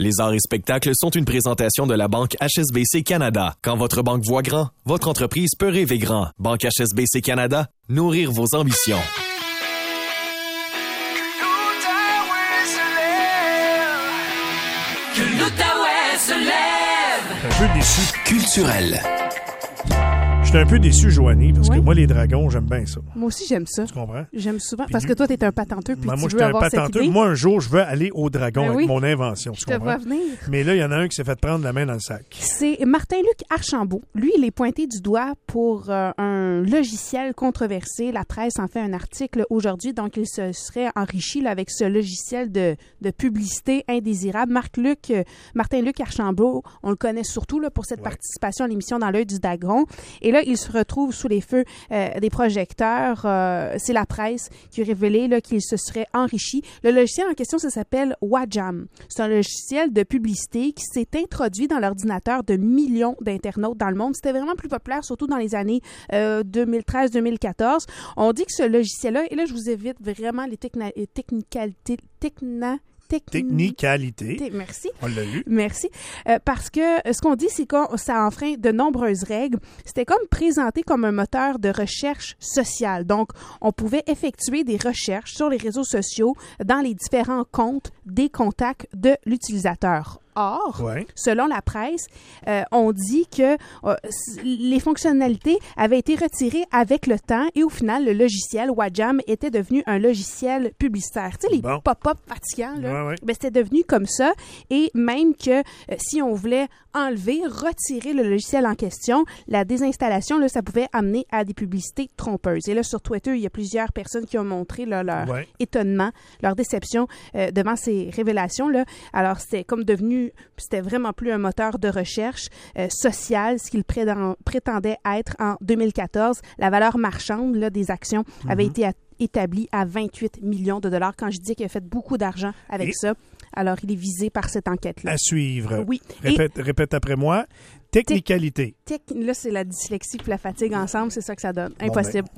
Les arts et spectacles sont une présentation de la Banque HSBC Canada. Quand votre banque voit grand, votre entreprise peut rêver grand. Banque HSBC Canada, nourrir vos ambitions. Que l'Outaouais se lève. Un peu déçu. Culturel. Je suis un peu déçu, Joanie, parce que moi, les dragons, j'aime bien ça. Moi aussi, j'aime ça. Tu comprends? J'aime souvent. Puis Parce que toi, t'es un patenteux, puis moi, tu je veux suis un avoir cette patenteux. idée. Moi, un jour, je veux aller au dragon avec mon invention. Je te vois venir. Mais là, il y en a un qui s'est fait prendre la main dans le sac. C'est Martin-Luc Archambault. Lui, il est pointé du doigt pour un logiciel controversé. La presse en fait un article aujourd'hui. Donc, il se serait enrichi là, avec ce logiciel de publicité indésirable. Martin-Luc Archambault, on le connaît surtout là, pour cette participation à l'émission Dans l'œil du dragon. Et là, il se retrouve sous les feux des projecteurs. C'est la presse qui a révélé là, qu'il se serait enrichi. Le logiciel en question, ça s'appelle Wajam. C'est un logiciel de publicité qui s'est introduit dans l'ordinateur de millions d'internautes dans le monde. C'était vraiment plus populaire, surtout dans les années 2013-2014. On dit que ce logiciel-là, et là, je vous évite vraiment les technicalités. Merci. On l'a lu. Merci. Parce que ce qu'on dit, c'est que ça enfreint de nombreuses règles. C'était comme présenté comme un moteur de recherche sociale. Donc, on pouvait effectuer des recherches sur les réseaux sociaux dans les différents comptes des contacts de l'utilisateur. Or, selon la presse, on dit que les fonctionnalités avaient été retirées avec le temps et au final, le logiciel Wajam était devenu un logiciel publicitaire. Tu sais, les pop-up fatigants, là, ben, c'était devenu comme ça. Et même que si on voulait retirer le logiciel en question, la désinstallation, là, ça pouvait amener à des publicités trompeuses. Et là, sur Twitter, il y a plusieurs personnes qui ont montré là, leur étonnement, leur déception devant ces révélations-là. Alors, c'était comme c'était vraiment plus un moteur de recherche sociale, ce qu'il prétendait être en 2014. La valeur marchande là, des actions avait été établie à 28 millions de dollars. Quand je dis qu'il a fait beaucoup d'argent avec ça, alors il est visé par cette enquête-là. À suivre. Oui. Répète après moi. Technicalité. Là, c'est la dyslexie et la fatigue ensemble, c'est ça que ça donne. Impossible.